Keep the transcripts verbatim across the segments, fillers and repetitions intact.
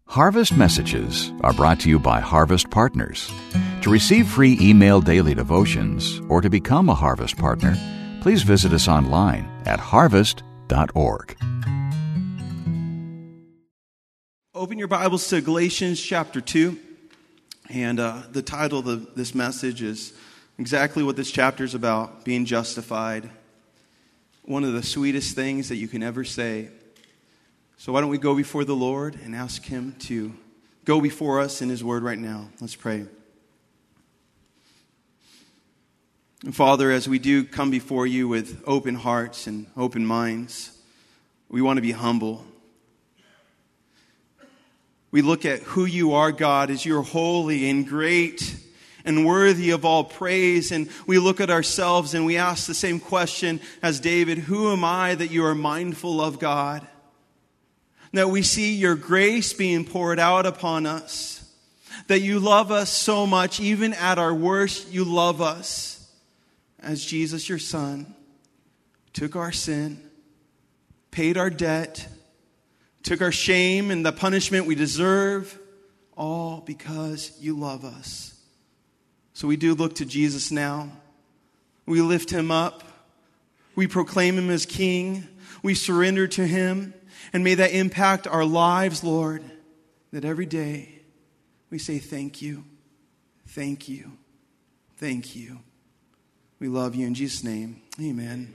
Harvest Messages are brought to you by Harvest Partners. To receive free email daily devotions or to become a Harvest Partner, please visit us online at harvest dot org. Open your Bibles to Galatians chapter two, and uh, the title of this message is exactly what this chapter is about, being justified. One of the sweetest things that you can ever say. So why don't we go before the Lord and ask Him to go before us in His Word right now. Let's pray. And Father, as we do come before You with open hearts and open minds, we want to be humble. We look at who You are, God, as You're holy and great and worthy of all praise. And we look at ourselves and we ask the same question as David, who am I that You are mindful of, God? That we see Your grace being poured out upon us. That You love us so much, even at our worst, You love us. As Jesus, Your Son, took our sin, paid our debt, took our shame and the punishment we deserve, all because You love us. So we do look to Jesus now. We lift Him up. We proclaim Him as King. We surrender to Him. And may that impact our lives, Lord, that every day we say thank You, thank You, thank You. We love You in Jesus' name. Amen.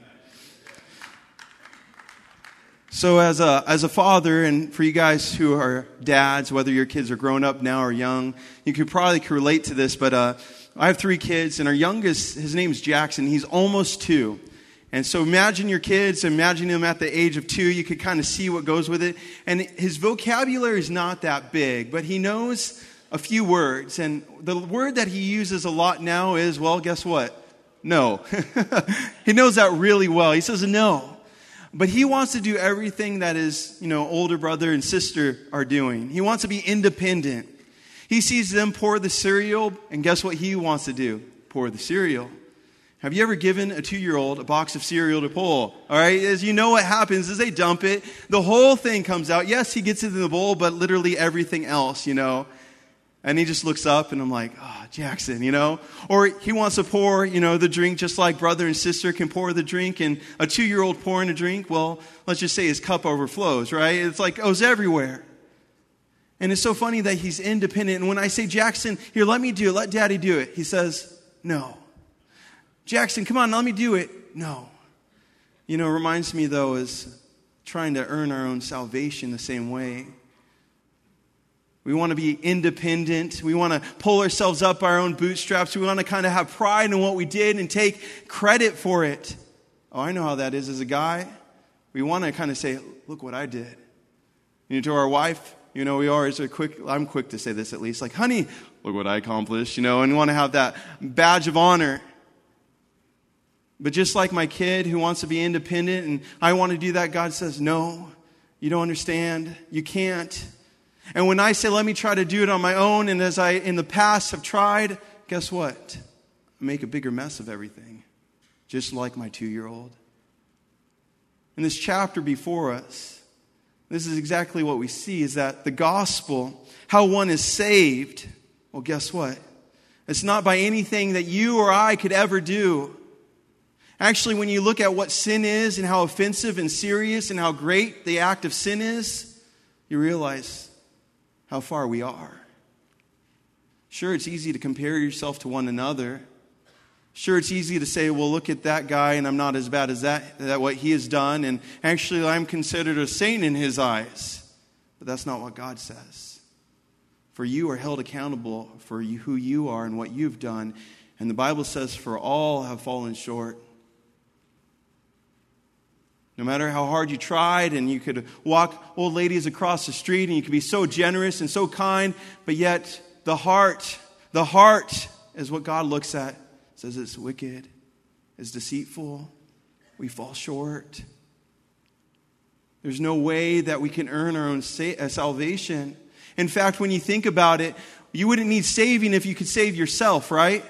So as a as a father, and for you guys who are dads, whether your kids are grown up now or young, you could probably relate to this, but uh, I have three kids, and our youngest, his name's Jackson. He's almost two. And so imagine your kids, imagine him at the age of two. You could kind of see what goes with it. And his vocabulary is not that big, but he knows a few words. And the word that he uses a lot now is, well, guess what? No. He knows that really well. He says no. But he wants to do everything that his, you know, older brother and sister are doing. He wants to be independent. He sees them pour the cereal, and guess what he wants to do? Pour the cereal. Have you ever given a two-year-old a box of cereal to pull? All right, as you know what happens is they dump it. The whole thing comes out. Yes, he gets it in the bowl, but literally everything else, you know. And he just looks up, and I'm like, oh, Jackson, you know. Or he wants to pour, you know, the drink just like brother and sister can pour the drink. And a two-year-old pouring a drink, well, let's just say his cup overflows, right? It's like, goes everywhere. And it's so funny that he's independent. And when I say, Jackson, here, let me do it. Let Daddy do it. He says, no. Jackson, come on, let me do it. No. You know, it reminds me, though, is trying to earn our own salvation the same way. We want to be independent. We want to pull ourselves up our own bootstraps. We want to kind of have pride in what we did and take credit for it. Oh, I know how that is as a guy. We want to kind of say, look what I did. You know, to our wife, you know, we always are quick, I'm quick to say this at least, like, honey, look what I accomplished, you know, and we want to have that badge of honor. But just like my kid who wants to be independent and I want to do that, God says, no, you don't understand. You can't. And when I say, let me try to do it on my own, and as I in the past have tried, guess what? I make a bigger mess of everything, just like my two-year-old. In this chapter before us, this is exactly what we see, is that the gospel, how one is saved, well, guess what? It's not by anything that you or I could ever do. Actually, when you look at what sin is and how offensive and serious and how great the act of sin is, you realize how far we are. Sure, it's easy to compare yourself to one another. Sure, it's easy to say, well, look at that guy and I'm not as bad as that, that what he has done. And actually, I'm considered a saint in his eyes. But that's not what God says. For you are held accountable for you, who you are and what you've done. And the Bible says, for all have fallen short. No matter how hard you tried, and you could walk old ladies across the street, and you could be so generous and so kind, but yet the heart, the heart is what God looks at. It says it's wicked, it's deceitful, we fall short. There's no way that we can earn our own salvation. In fact, when you think about it, you wouldn't need saving if you could save yourself, right?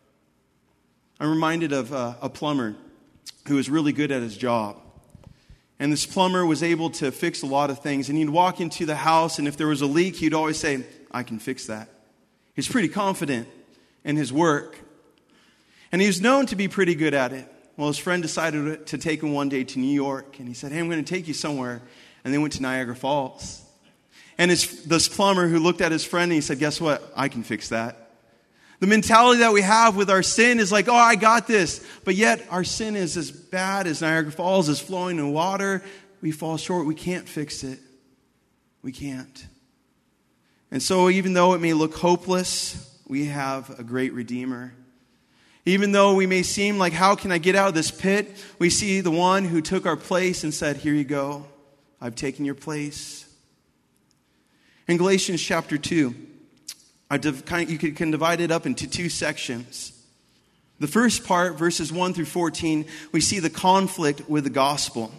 I'm reminded of uh, a plumber who was really good at his job. And this plumber was able to fix a lot of things. And he'd walk into the house, and if there was a leak, he'd always say, I can fix that. He's pretty confident in his work. And he was known to be pretty good at it. Well, his friend decided to take him one day to New York. And he said, hey, I'm going to take you somewhere. And they went to Niagara Falls. And his, this plumber who looked at his friend, and he said, guess what? I can fix that. The mentality that we have with our sin is like, oh, I got this. But yet our sin is as bad as Niagara Falls is flowing in water. We fall short. We can't fix it. We can't. And so even though it may look hopeless, we have a great Redeemer. Even though we may seem like, how can I get out of this pit? We see the one who took our place and said, here you go. I've taken your place. In Galatians chapter two, I div- you can divide it up into two sections. The first part, verses one through fourteen, we see the conflict with the gospel.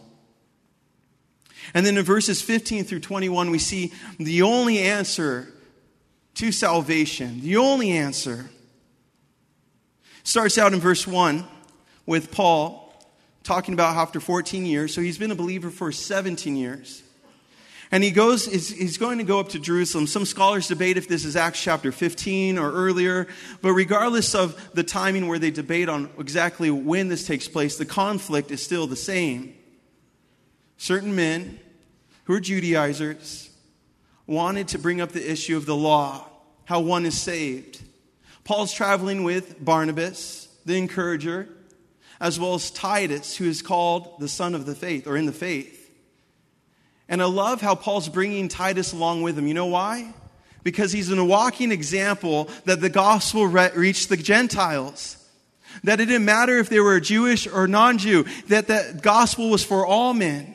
And then in verses fifteen through twenty-one, we see the only answer to salvation. The only answer. Starts out in verse one with Paul talking about how after fourteen years, so he's been a believer for seventeen years. And he goes, he's going to go up to Jerusalem. Some scholars debate if this is Acts chapter fifteen or earlier. But regardless of the timing where they debate on exactly when this takes place, the conflict is still the same. Certain men who are Judaizers wanted to bring up the issue of the law, how one is saved. Paul's traveling with Barnabas, the encourager, as well as Titus, who is called the son of the faith, or in the faith. And I love how Paul's bringing Titus along with him. You know why? Because he's a walking example that the gospel re- reached the Gentiles. That it didn't matter if they were Jewish or non-Jew. That the gospel was for all men.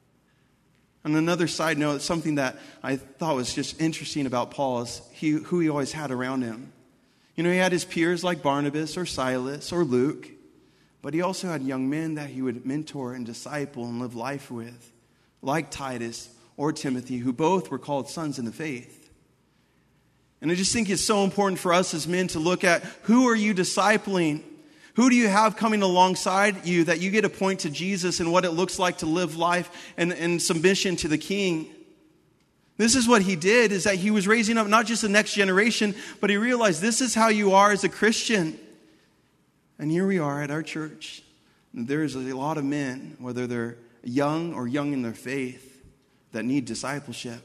On another side note, something that I thought was just interesting about Paul is he, who he always had around him. You know, he had his peers like Barnabas or Silas or Luke. But he also had young men that he would mentor and disciple and live life with, like Titus or Timothy, who both were called sons in the faith. And I just think it's so important for us as men to look at, who are you discipling? Who do you have coming alongside you that you get to point to Jesus and what it looks like to live life and, and submission to the King? This is what he did, is that he was raising up not just the next generation, but he realized this is how you are as a Christian. And here we are at our church. There's a lot of men, whether they're young or young in their faith, that need discipleship.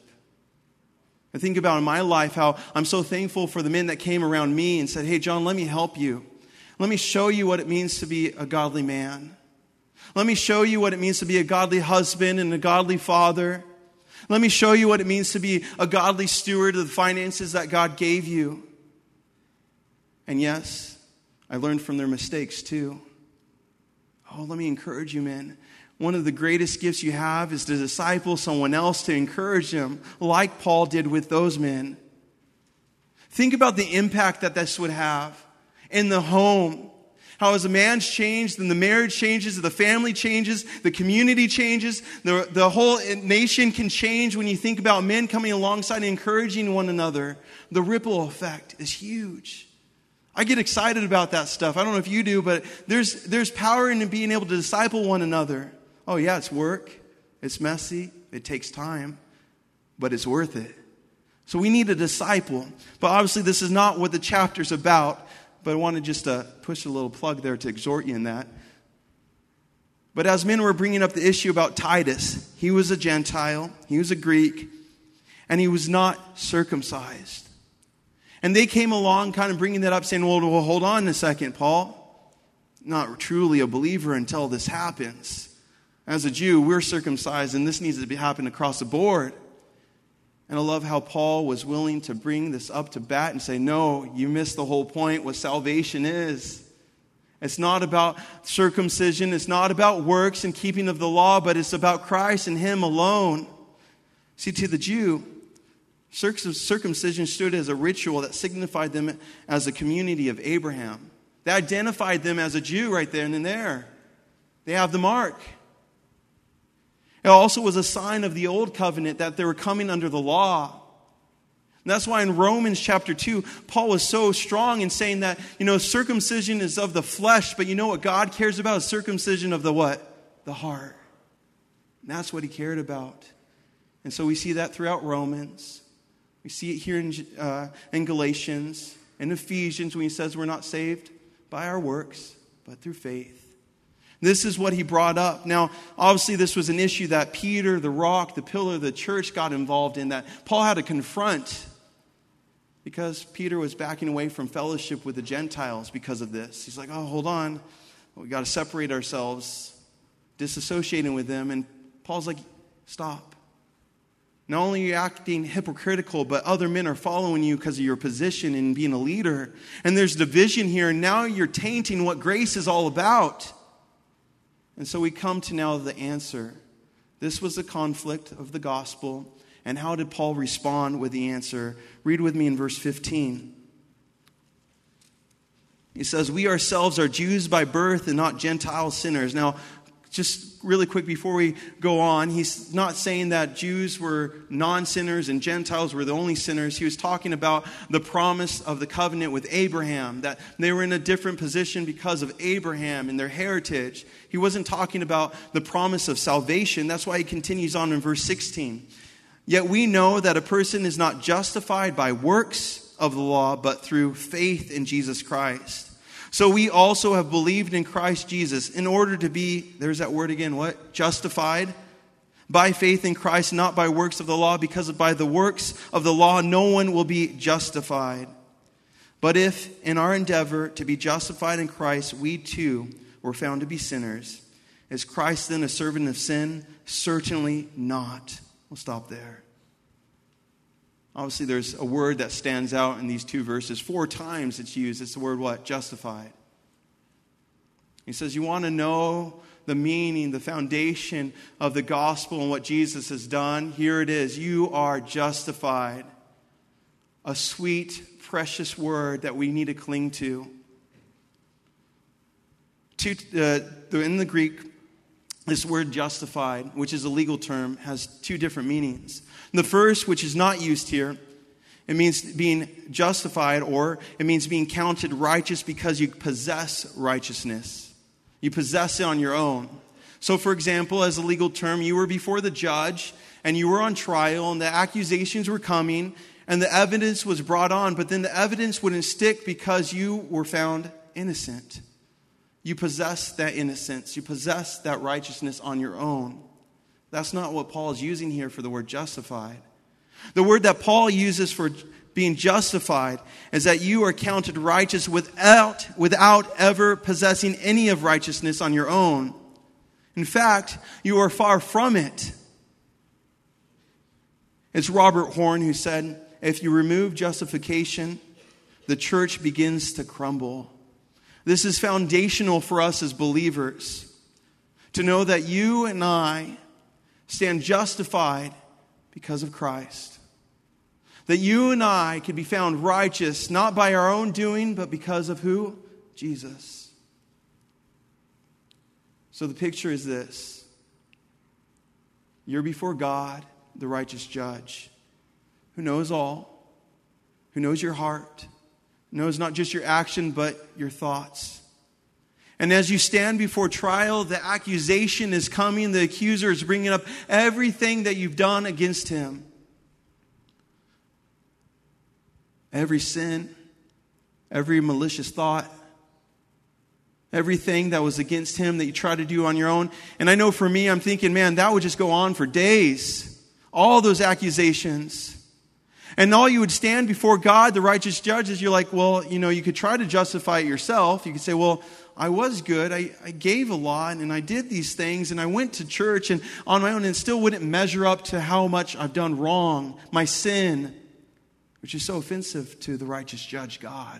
I think about in my life how I'm so thankful for the men that came around me and said, hey, John, let me help you. Let me show you what it means to be a godly man. Let me show you what it means to be a godly husband and a godly father. Let me show you what it means to be a godly steward of the finances that God gave you. And yes, I learned from their mistakes too. Oh, let me encourage you, men. One of the greatest gifts you have is to disciple someone else, to encourage them, like Paul did with those men. Think about the impact that this would have in the home. How as a man's changed, then the marriage changes, the family changes, the community changes, the, the whole nation can change when you think about men coming alongside and encouraging one another. The ripple effect is huge. I get excited about that stuff. I don't know if you do, but there's there's power in being able to disciple one another. Oh yeah, it's work. It's messy. It takes time. But it's worth it. So we need a disciple. But obviously this is not what the chapter's about. But I want to just uh, push a little plug there to exhort you in that. But as men were bringing up the issue about Titus, he was a Gentile. He was a Greek. And he was not circumcised. And they came along kind of bringing that up, saying, well, well, hold on a second, Paul. Not truly a believer until this happens. As a Jew, we're circumcised, and this needs to be happen across the board. And I love how Paul was willing to bring this up to bat and say, no, you missed the whole point, what salvation is. It's not about circumcision. It's not about works and keeping of the law, but it's about Christ and Him alone. See, to the Jew, circumcision stood as a ritual that signified them as a community of Abraham. They identified them as a Jew right there and there. They have the mark. It also was a sign of the old covenant that they were coming under the law. And that's why in Romans chapter two, Paul was so strong in saying that, you know, circumcision is of the flesh, but you know what God cares about is circumcision of the what? The heart. And that's what he cared about. And so we see that throughout Romans. We see it here in, uh, in Galatians and Ephesians when he says we're not saved by our works, but through faith. This is what he brought up. Now, obviously, this was an issue that Peter, the rock, the pillar of the church, got involved in, that Paul had to confront, because Peter was backing away from fellowship with the Gentiles because of this. He's like, oh, hold on. We got to separate ourselves, disassociating with them. And Paul's like, stop. Not only are you acting hypocritical, but other men are following you because of your position in being a leader. And there's division here, and now you're tainting what grace is all about. And so we come to now the answer. This was the conflict of the gospel. And how did Paul respond with the answer? Read with me in verse fifteen. He says, we ourselves are Jews by birth and not Gentile sinners. Now, just really quick before we go on, he's not saying that Jews were non-sinners and Gentiles were the only sinners. He was talking about the promise of the covenant with Abraham, that they were in a different position because of Abraham and their heritage. He wasn't talking about the promise of salvation. That's why he continues on in verse sixteen. Yet we know that a person is not justified by works of the law, but through faith in Jesus Christ. So we also have believed in Christ Jesus in order to be, there's that word again, what? Justified by faith in Christ, not by works of the law, because by the works of the law no one will be justified. But if in our endeavor to be justified in Christ, we too were found to be sinners, is Christ then a servant of sin? Certainly not. We'll stop there. Obviously, there's a word that stands out in these two verses. Four times it's used. It's the word what? Justified. He says, you want to know the meaning, the foundation of the gospel and what Jesus has done? Here it is. You are justified. A sweet, precious word that we need to cling to. Two, uh, in the Greek, this word justified, which is a legal term, has two different meanings. The first, which is not used here, it means being justified, or it means being counted righteous because you possess righteousness. You possess it on your own. So, for example, as a legal term, you were before the judge and you were on trial and the accusations were coming and the evidence was brought on, but then the evidence wouldn't stick because you were found innocent. You possess that innocence. You possess that righteousness on your own. That's not what Paul is using here for the word justified. The word that Paul uses for being justified is that you are counted righteous without, without ever possessing any of righteousness on your own. In fact, you are far from it. It's Robert Horn who said, if you remove justification, the church begins to crumble. This is foundational for us as believers, to know that you and I stand justified because of Christ. That you and I can be found righteous, not by our own doing, but because of who? Jesus. So the picture is this. You're before God, the righteous judge, who knows all, who knows your heart, knows not just your action, but your thoughts. And as you stand before trial, the accusation is coming. The accuser is bringing up everything that you've done against him. Every sin, every malicious thought, everything that was against him that you try to do on your own. And I know for me, I'm thinking, man, that would just go on for days. All those accusations. And all you would stand before God, the righteous judge, is you're like, well, you know, you could try to justify it yourself. You could say, well, I was good. I, I gave a lot and I did these things and I went to church and on my own, and it still wouldn't measure up to how much I've done wrong, my sin, which is so offensive to the righteous judge, God.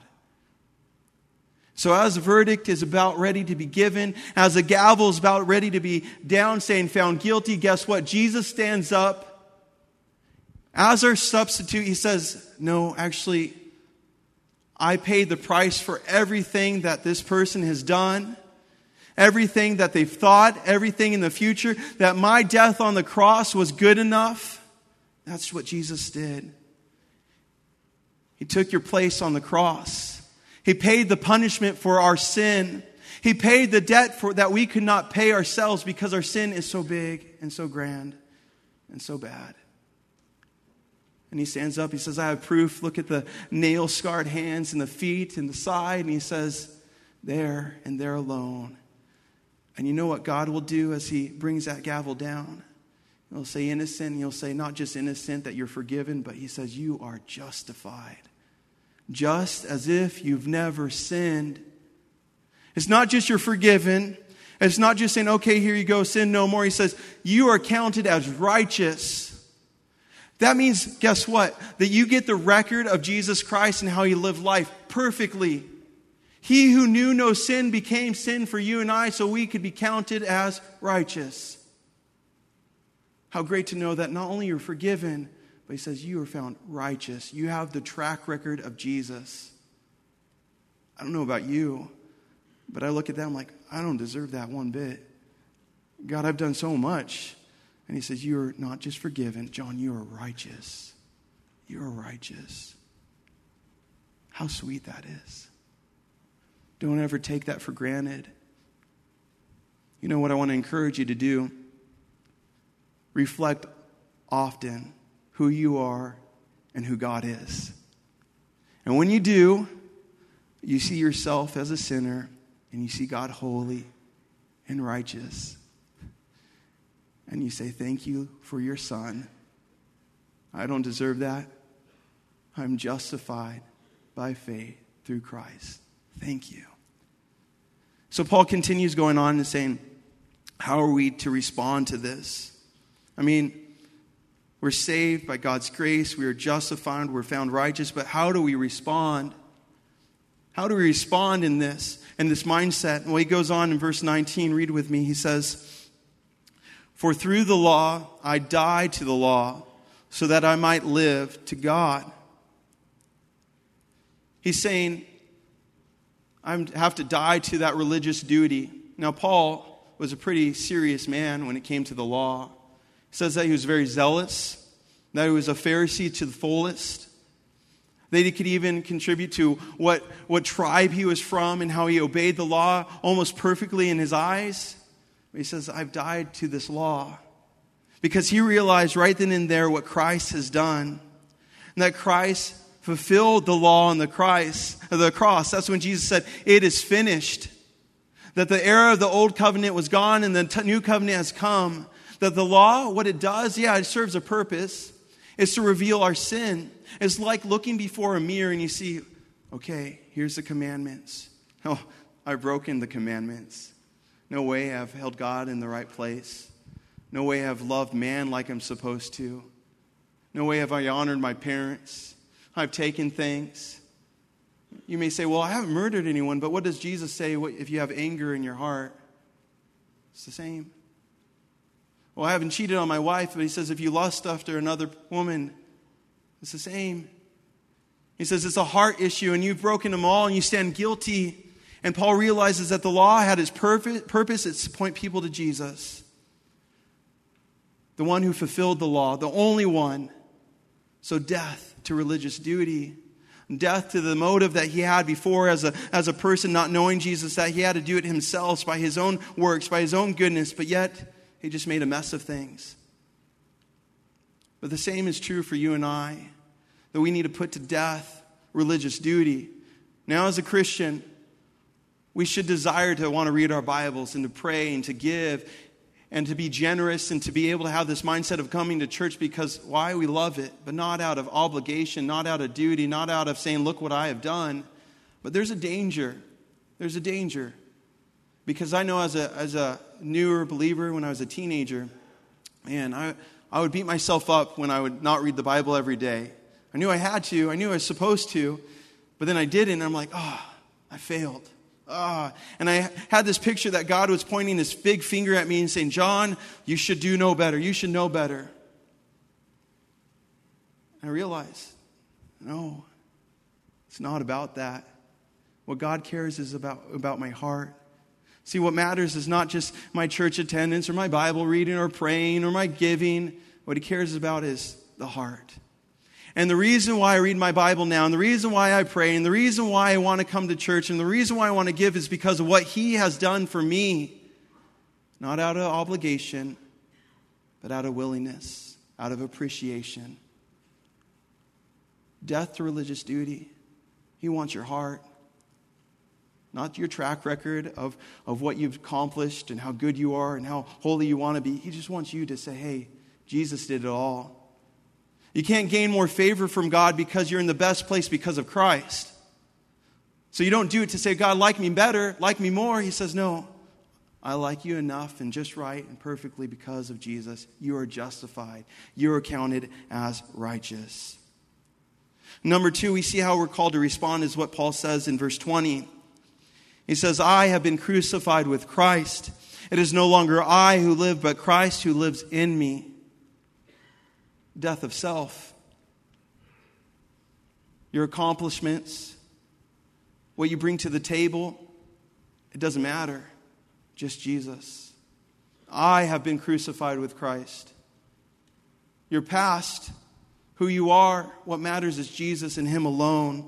So as the verdict is about ready to be given, as the gavel is about ready to be down saying found guilty, guess what? Jesus stands up as our substitute. He says, no, actually, I paid the price for everything that this person has done, everything that they've thought, everything in the future, that my death on the cross was good enough. That's what Jesus did. He took your place on the cross. He paid the punishment for our sin. He paid the debt for that we could not pay ourselves because our sin is so big and so grand and so bad. And he stands up, he says, I have proof. Look at the nail-scarred hands and the feet and the side. And he says, there and there alone. And you know what God will do as he brings that gavel down? He'll say innocent. He'll say not just innocent, that you're forgiven, but he says you are justified. Just as if you've never sinned. It's not just you're forgiven. It's not just saying, okay, here you go, sin no more. He says you are counted as righteous. That means, guess what? That you get the record of Jesus Christ and how he lived life perfectly. He who knew no sin became sin for you and I so we could be counted as righteous. How great to know that not only you're forgiven, but he says you are found righteous. You have the track record of Jesus. I don't know about you, but I look at that, I'm like, I don't deserve that one bit. God, I've done so much. And he says, you are not just forgiven, John, you are righteous. You are righteous. How sweet that is. Don't ever take that for granted. You know what I want to encourage you to do? Reflect often who you are and who God is. And when you do, you see yourself as a sinner and you see God holy and righteous. And you say, thank you for your son. I don't deserve that. I'm justified by faith through Christ. Thank you. So Paul continues going on and saying, how are we to respond to this? I mean, we're saved by God's grace. We are justified. We're found righteous. But how do we respond? How do we respond in this, in this mindset? Well, he goes on in verse nineteen. Read with me. He says, for through the law, I died to the law so that I might live to God. He's saying, I have to die to that religious duty. Now, Paul was a pretty serious man when it came to the law. He says that he was very zealous, that he was a Pharisee to the fullest, that he could even contribute to what, what tribe he was from and how he obeyed the law almost perfectly in his eyes. He says, I've died to this law. Because he realized right then and there what Christ has done. And that Christ fulfilled the law on the Christ, the cross. That's when Jesus said, it is finished. That the era of the old covenant was gone and the new covenant has come. That the law, what it does, yeah, it serves a purpose. It's to reveal our sin. It's like looking before a mirror and you see, okay, here's the commandments. Oh, I've broken the commandments. No way I've held God in the right place. No way I've loved man like I'm supposed to. No way have I honored my parents. I've taken things. You may say, well, I haven't murdered anyone, but what does Jesus say if you have anger in your heart? It's the same. Well, I haven't cheated on my wife, but he says if you lust after another woman, it's the same. He says it's a heart issue and you've broken them all and you stand guilty. And Paul realizes that the law had its purpose. It's to point people to Jesus. The one who fulfilled the law. The only one. So death to religious duty. Death to the motive that he had before as a, as a person not knowing Jesus. That he had to do it himself by his own works, by his own goodness. But yet he just made a mess of things. But the same is true for you and I. That we need to put to death religious duty. Now as a Christian, we should desire to want to read our Bibles and to pray and to give and to be generous and to be able to have this mindset of coming to church because why? We love it, but not out of obligation, not out of duty, not out of saying, look what I have done. But there's a danger. There's a danger. Because I know as a as a newer believer, when I was a teenager, man, I, I would beat myself up when I would not read the Bible every day. I knew I had to. I knew I was supposed to. But then I didn't. And I'm like, oh, I failed. Ah, and I had this picture that God was pointing his big finger at me and saying, John, you should do no better. You should know better. I realized, no, it's not about that. What God cares is about, about my heart. See, what matters is not just my church attendance or my Bible reading or praying or my giving. What he cares about is the heart. And the reason why I read my Bible now, and the reason why I pray, and the reason why I want to come to church, and the reason why I want to give is because of what He has done for me. Not out of obligation, but out of willingness, out of appreciation. Death to religious duty. He wants your heart. Not your track record of, of what you've accomplished and how good you are and how holy you want to be. He just wants you to say, hey, Jesus did it all. You can't gain more favor from God because you're in the best place because of Christ. So you don't do it to say, God, like me better, like me more. He says, no, I like you enough and just right and perfectly because of Jesus. You are justified. You are counted as righteous. Number two, we see how we're called to respond is what Paul says in verse twenty. He says, I have been crucified with Christ. It is no longer I who live, but Christ who lives in me. Death of self. Your accomplishments, what you bring to the table, it doesn't matter. Just Jesus. I have been crucified with Christ. Your past, who you are, what matters is Jesus and Him alone.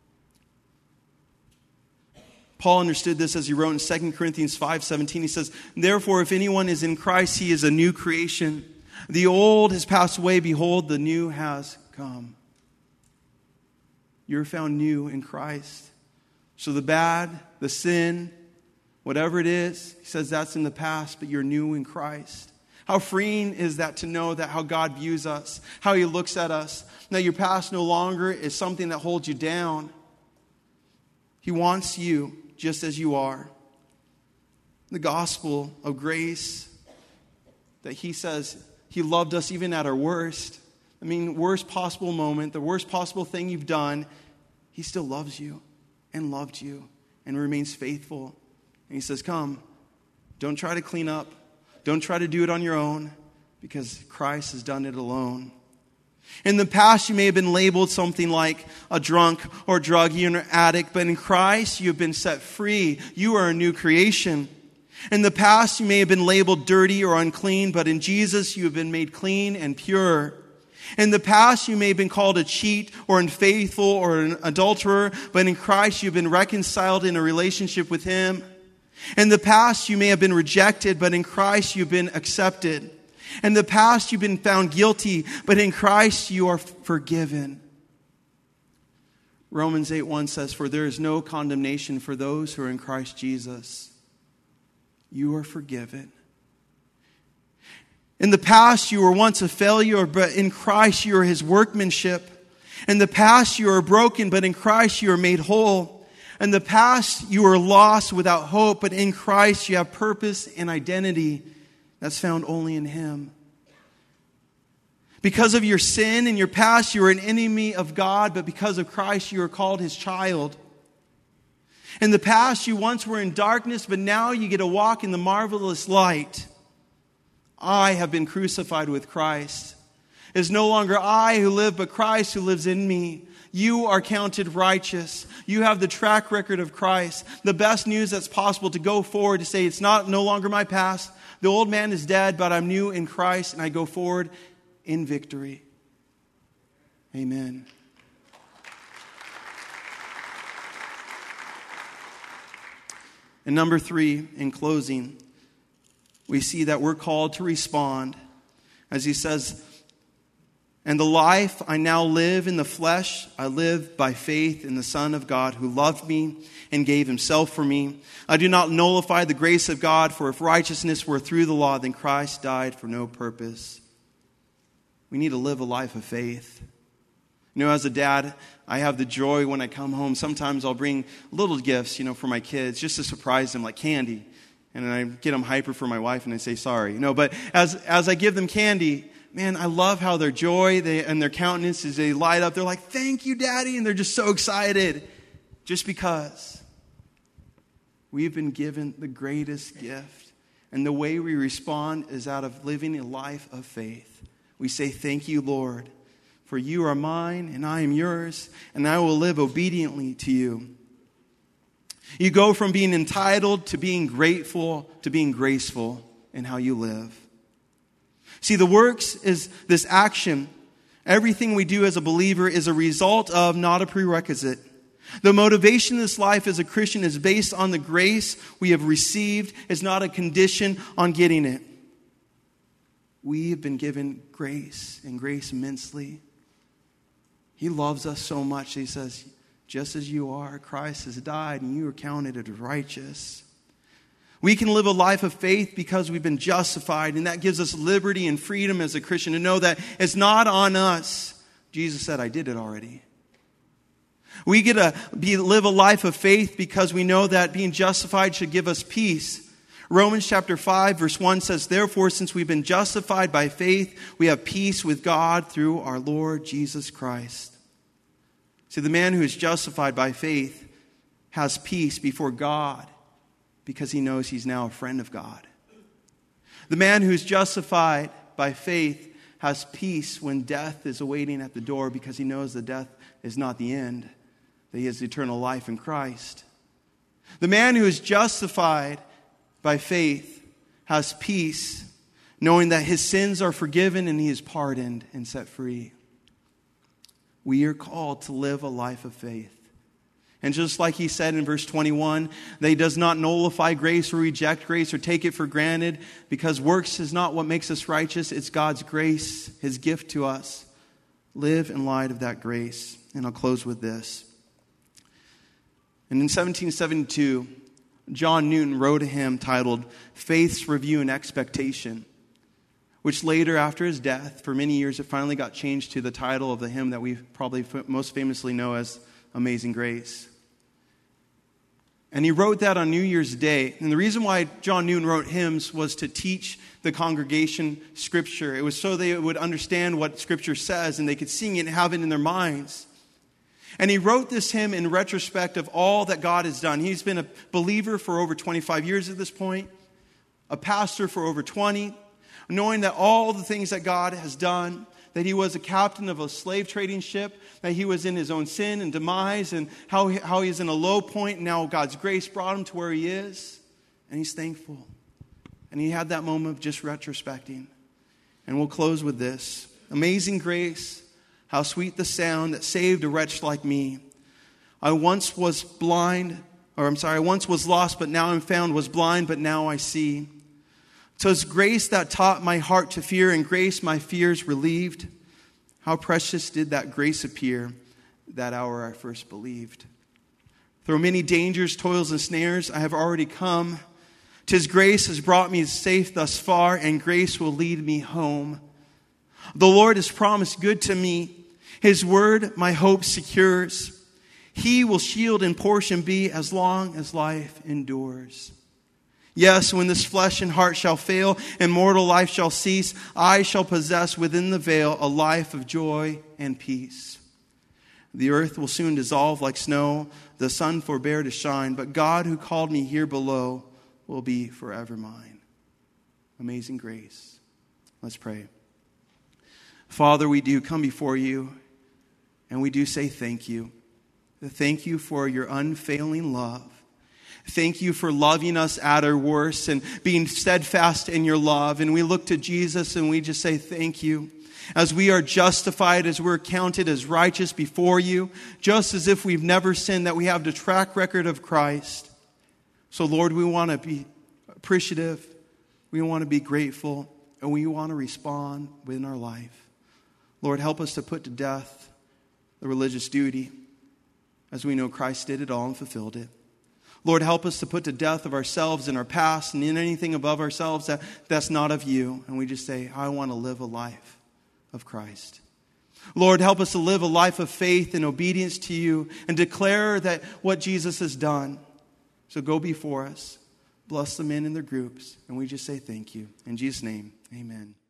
Paul understood this as he wrote in Second Corinthians five seventeen. He says, therefore, if anyone is in Christ, he is a new creation. The old has passed away. Behold, the new has come. You're found new in Christ. So the bad, the sin, whatever it is, he says that's in the past, but you're new in Christ. How freeing is that to know that how God views us, how He looks at us. Now your past no longer is something that holds you down. He wants you just as you are. The gospel of grace that He says He loved us even at our worst. I mean, worst possible moment, the worst possible thing you've done, He still loves you and loved you and remains faithful. And He says, come, don't try to clean up. Don't try to do it on your own because Christ has done it alone. In the past, you may have been labeled something like a drunk or druggie or an addict, but in Christ, you have been set free. You are a new creation. In the past, you may have been labeled dirty or unclean, but in Jesus, you have been made clean and pure. In the past, you may have been called a cheat or unfaithful or an adulterer, but in Christ, you've been reconciled in a relationship with Him. In the past, you may have been rejected, but in Christ, you've been accepted. In the past, you've been found guilty, but in Christ, you are forgiven. Romans eight one says, for there is no condemnation for those who are in Christ Jesus. You are forgiven. In the past, you were once a failure, but in Christ, you are His workmanship. In the past, you are broken, but in Christ, you are made whole. In the past, you were lost without hope, but in Christ, you have purpose and identity that's found only in Him. Because of your sin and your past, you were an enemy of God, but because of Christ, you are called His child. In the past, you once were in darkness, but now you get to walk in the marvelous light. I have been crucified with Christ. It is no longer I who live, but Christ who lives in me. You are counted righteous. You have the track record of Christ. The best news that's possible to go forward to say it's not no longer my past. The old man is dead, but I'm new in Christ, and I go forward in victory. Amen. And number three, in closing, we see that we're called to respond. As he says, and the life I now live in the flesh, I live by faith in the Son of God who loved me and gave Himself for me. I do not nullify the grace of God, for if righteousness were through the law, then Christ died for no purpose. We need to live a life of faith. You know, as a dad, I have the joy when I come home. Sometimes I'll bring little gifts, you know, for my kids just to surprise them, like candy. And then I get them hyper for my wife and I say sorry. You know, but as as I give them candy, man, I love how their joy they, and their countenances, they light up. They're like, thank you, Daddy. And they're just so excited. Just because we've been given the greatest gift. And the way we respond is out of living a life of faith. We say, thank you, Lord, for you are mine and I am yours, and I will live obediently to you. You go from being entitled to being grateful to being graceful in how you live. See, the works is this action Everything we do as a believer is a result of, not a prerequisite. The motivation in this life as a Christian is based on the grace we have received. It's not a condition on getting it. We have been given grace, and grace immensely. He loves us so much, he says, just as you are, Christ has died, and you are counted as righteous. We can live a life of faith because we've been justified, and that gives us liberty and freedom as a Christian to know that it's not on us. Jesus said, I did it already. We get to be, live a life of faith because we know that being justified should give us peace. Romans chapter five verse one says, therefore, since we've been justified by faith, we have peace with God through our Lord Jesus Christ. See, the man who is justified by faith has peace before God because he knows he's now a friend of God. The man who's justified by faith has peace when death is awaiting at the door because he knows that death is not the end, that he has eternal life in Christ. The man who is justified by faith has peace, knowing that his sins are forgiven and he is pardoned and set free. We are called to live a life of faith. And just like he said in verse twenty-one, that he does not nullify grace or reject grace or take it for granted, because works is not what makes us righteous. It's God's grace, his gift to us. Live in light of that grace. And I'll close with this. And in seventeen seventy-two, John Newton wrote a hymn titled Faith's Review and Expectation, which later, after his death, for many years, it finally got changed to the title of the hymn that we probably most famously know as Amazing Grace. And he wrote that on New Year's Day. And the reason why John Newton wrote hymns was to teach the congregation Scripture. It was so they would understand what Scripture says and they could sing it and have it in their minds. And he wrote this hymn in retrospect of all that God has done. He's been a believer for over twenty-five years at this point, a pastor for over twenty, knowing that all the things that God has done, that he was a captain of a slave trading ship, that he was in his own sin and demise, and how he, how he's in a low point, and now God's grace brought him to where he is, and he's thankful. And he had that moment of just retrospecting. And we'll close with this. Amazing grace, how sweet the sound that saved a wretch like me. I once was blind, or I'm sorry, I once was lost, but now I'm found, was blind, but now I see. 'Twas grace that taught my heart to fear, and grace my fears relieved. How precious did that grace appear that hour I first believed. Through many dangers, toils, and snares I have already come. 'Tis grace has brought me safe thus far, and grace will lead me home. The Lord has promised good to me. His word my hope secures. He will shield and portion be as long as life endures. Yes, when this flesh and heart shall fail and mortal life shall cease, I shall possess within the veil a life of joy and peace. The earth will soon dissolve like snow, the sun forbear to shine, but God who called me here below will be forever mine. Amazing grace. Let's pray. Father, we do come before you, and we do say thank you. Thank you for your unfailing love. Thank you for loving us at our worst and being steadfast in your love. And we look to Jesus and we just say thank you. As we are justified, as we're counted as righteous before you, just as if we've never sinned, that we have the track record of Christ. So Lord, we want to be appreciative. We want to be grateful. And we want to respond within our life. Lord, help us to put to death the religious duty, as we know Christ did it all and fulfilled it. Lord, help us to put to death of ourselves and our past and in anything above ourselves that, that's not of you. And we just say, I want to live a life of Christ. Lord, help us to live a life of faith and obedience to you and declare that what Jesus has done. So go before us. Bless the men in their groups. And we just say thank you. In Jesus' name, amen.